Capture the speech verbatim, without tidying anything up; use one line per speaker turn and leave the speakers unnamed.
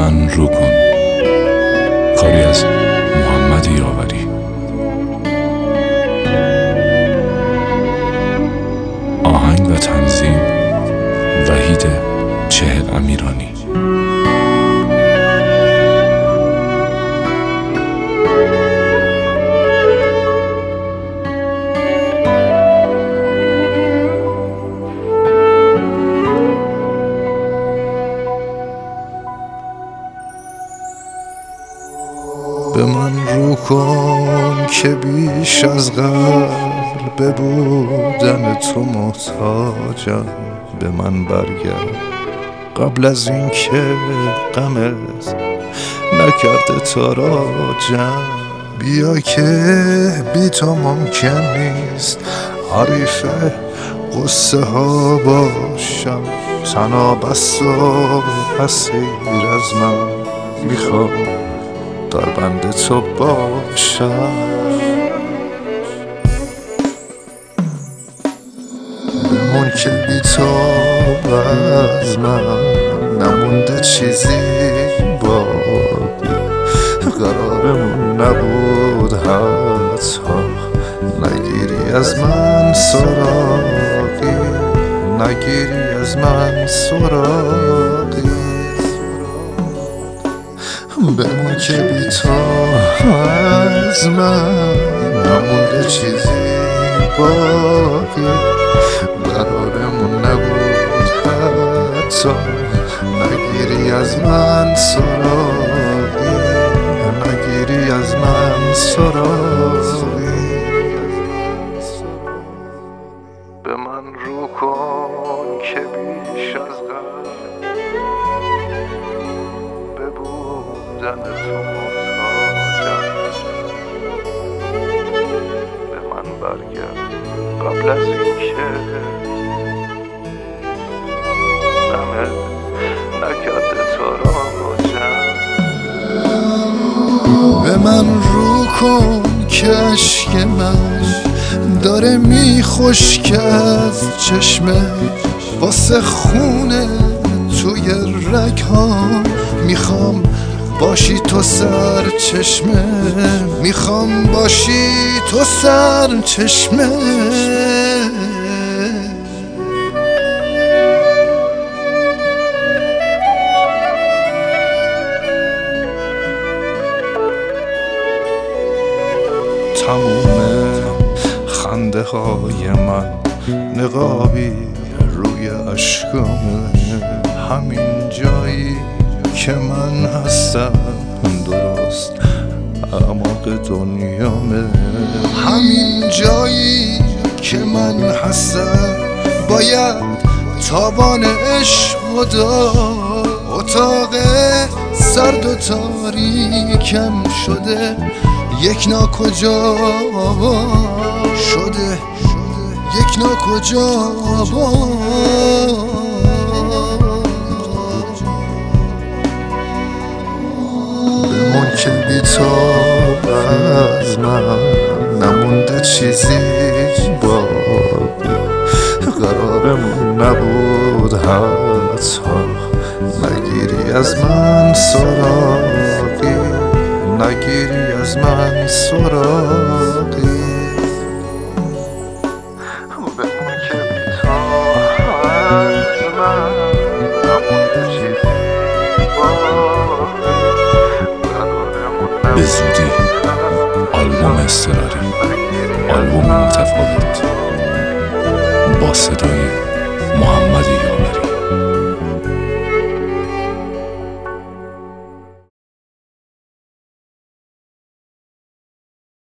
من رو کن. کاری از محمد یاوری. آهنگ و تنظیم وحید چهل امیرانی.
به من رو کن که بیش از قبل به بودن تو محتاجم. به من برگرد قبل از این که غمت نکرده تاراجم. بیا که بی تو ممکن نیست حریف قصه ها باشم. تنها بس و اسیر از من میخوام در بند تو باشم. بمون که بی تو از من نمونده چیزی باقی. قرارمون نبود حتی نگیری از من سراغی. نگیری از من سراغی. بمون که بی تو از من نمونده چیزی باقی. قرارمون نبود حتی نگیری از من سراغی. نگیری از من سراغی. به من رو کن که بیش از قبل به بودن تو محتاجم. به من برگرد قبل از این که غمت نکرده تاراجم. به من رو کن که عشق من داره میخشک از چشمه. واسه خونه توی رگ ها میخوام باشی تو سر چشمه. میخوام باشی تو سر چشمه. تموم خنده های من نقابی روی عشقامه. همین جایی که من هستم درست اعماق دنیامه. همین جایی که من هستم باید تابان عشق داد. اتاق سرد و تاریکم شده یک ناکجا شده. یک ناکجا بمون که بی تو از من نمونده چیزی باقی. قرارمون نبود حتی نگیری از من سراغی. نگیری از من سراغی. بمون که بی تو از من نمونده چیزی باقی.
به زودی آلبوم اضطراری، آلبوم متفاوت با صدای محمد